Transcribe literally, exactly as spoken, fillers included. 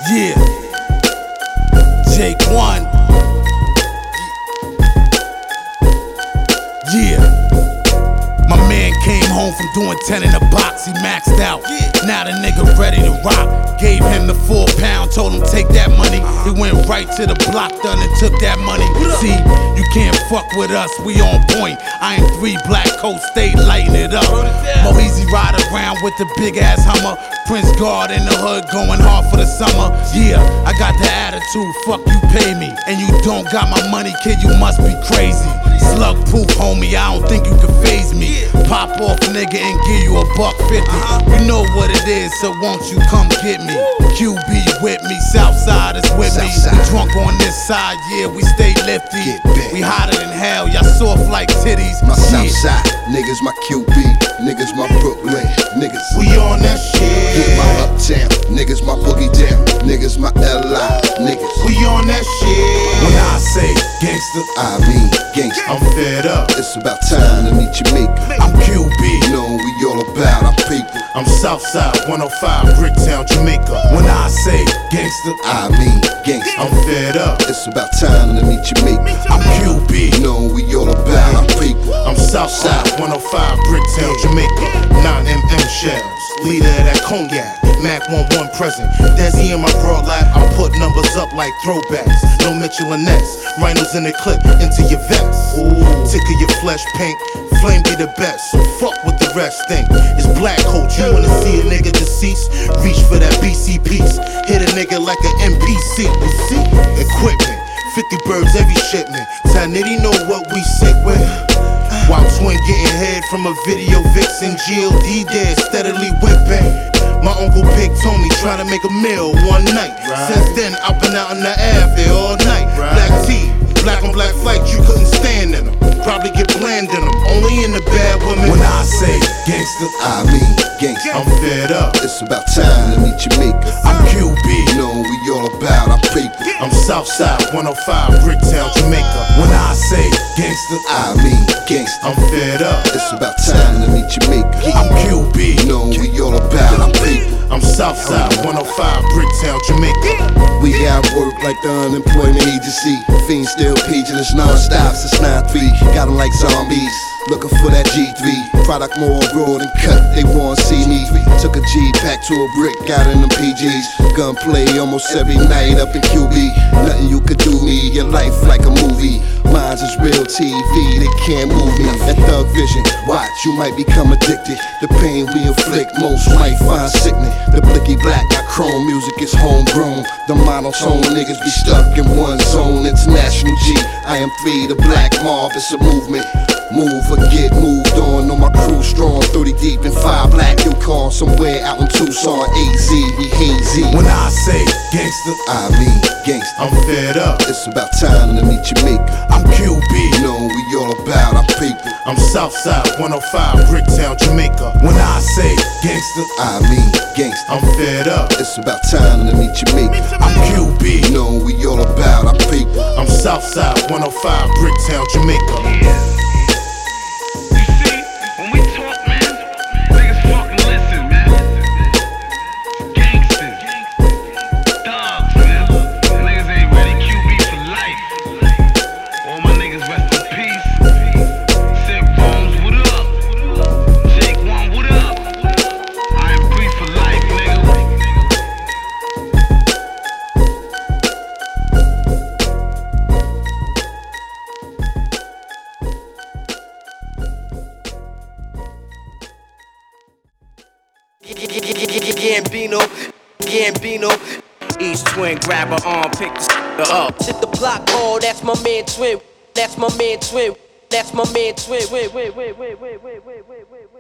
Yeah, Jake one. Yeah, my man came home from doing ten in the box, he maxed out. Now the nigga ready to rock. Gave him the four pound, told him take that money. He went right to the block, done and took that money. See, you can't fuck with us, we on point. I ain't three black coats, stay lighting it up. Moeezy ride around with the big ass Hummer. Prince Guard in the hood, going hard for the summer. Yeah, I got the attitude, fuck you pay me. And you don't got my money, kid, you must be crazy. Slug proof, homie, I don't think you can phase me. Pop off, nigga, and give you a buck fifty. You know what it is, so won't you come get me? Q B with me, Southside is with me. We drunk on this side, yeah, we stay lifty. We hotter than hell, y'all soft like titties. My Southside, niggas my Q B, niggas my Brooklyn, niggas. We on that shit. Get my uptown, niggas my boogie down, niggas my L I, niggas. We on that shit. When I say gangsta, I mean gangsta. I'm fed up. It's about time to meet your maker. I'm Q B. You know we all about our people. I'm Southside, one oh five, Bricktown, Jamaica. When I say gangsta, I mean gangsta. I'm fed up. It's about time to meet your maker. I'm Q B. You know we all about our people. I'm Southside, one oh five, Bricktown, Jamaica. nine M M shells, leader of that cognac. Mac one one present. Desi in my broad lap, I put numbers up like throwbacks. No Mitchell and Ness, rhinos in the clip into your vest. Ticker your flesh pink, flame be the best. So fuck what the rest think. It's black coat, you wanna see a nigga deceased? Reach for that B C piece, hit a nigga like an N P C. You see? Equipment, fifty birds every shipment. Tanitty know what we sick with. While twin getting head from a video vixen, G L D dead, steadily whipping. My Uncle Big Tony trying to make a meal one night. Right. Since then, I've been out on the Ave there all night. Right. Black tee, black on black flight, you couldn't stand in them. Probably get bland in them, only in the bad women. When I say gangsta, I mean gangsta. I'm fed up. It's about time to meet your maker. I'm Q B. You know we all about our people. I'm Southside, one oh five, Bricktown, Jamaica. When I say gangsta, I mean gangsta. I'm fed up. It's about time to meet your maker. I'm Q B. You know we all about our people. I'm Southside, one oh five, Bricktown, Jamaica. We got work like the unemployment agency. Fiends still paging us non-stop since nine three. Got them like zombies, looking for that G three. Product more raw than cut, they wanna see me. Took a G back to a brick, got in them P Gs. Gunplay almost every night up in Q B. Nothing you could do me, your life like a movie. Mine's is real T V, they can't move me. That thug vision, watch, you might become addicted. The pain we inflict, most might find sickening. The blicky black, got chrome music is homegrown. The monotone niggas be stuck in one zone. International G, I am three, the black mob, it's a movement. Move or get moved on, know my crew strong. Thirty deep and five black Yukon, somewhere out in Tucson. A Z, we hazy. When I say gangsta, I mean gangsta. I'm fed up. It's about time to meet your maker. I'm Q B. You know we all about our people. I'm Southside, one oh five, Bricktown, Jamaica. When I say gangsta, I mean gangsta. I'm fed up. It's about time to meet your maker. I'm Q B. You know we all about our people. I'm Southside, one oh five, Bricktown, Jamaica. Gambino, Gambino. Each twin grab her arm, pick the s***er up. Hit the block, oh, that's my man Twin. That's my man Twin. That's my man Twin. Wait, wait, wait, wait, wait, wait, wait, wait.